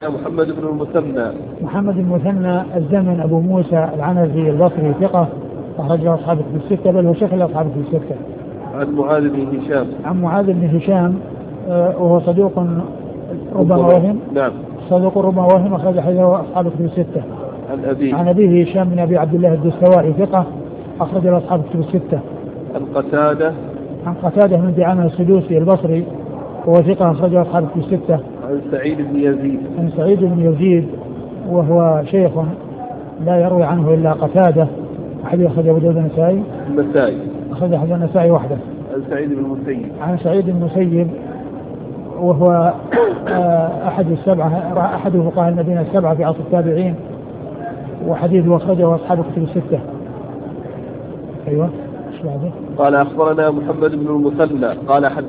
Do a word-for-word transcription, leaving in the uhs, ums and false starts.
محمد بن المثنى. محمد بن المثنى الزمن أبو موسى العنزي البصري ثقة أخرج له أصحاب في الستة، بل هو شيخ أصحاب في الستة. عن معاذ بن هشام. عن معاذ بن هشام وهو صدوق ربما وهم. نعم. صدوق ربما وهم أخرج حديثه أصحاب في الستة. عن أبيه. عن أبيه هشام بن أبي عبد الله الدستوائي ثقة أخرج له أصحاب في الستة. عن قتادة. عن قتادة من دعامة السدوسي البصري وهو ثقة أخرج له أصحاب في الستة. عن سعيد بن يزيد. عن سعيد بن يزيد وهو شيخ لا يروي عنه إلا قتادة، أحد أخرج أبو داود النسائي. النسائي. أخرج أحد النسائي وحده. عن سعيد بن المسيب. عن سعيد بن المسيب وهو أحد السبعة أحد فقهاء المدينة السبعة في عصر التابعين، وحديثه أخرجه أصحاب الكتب الستة. أيوة. قال أخبرنا محمد بن المثنى قال حدثنا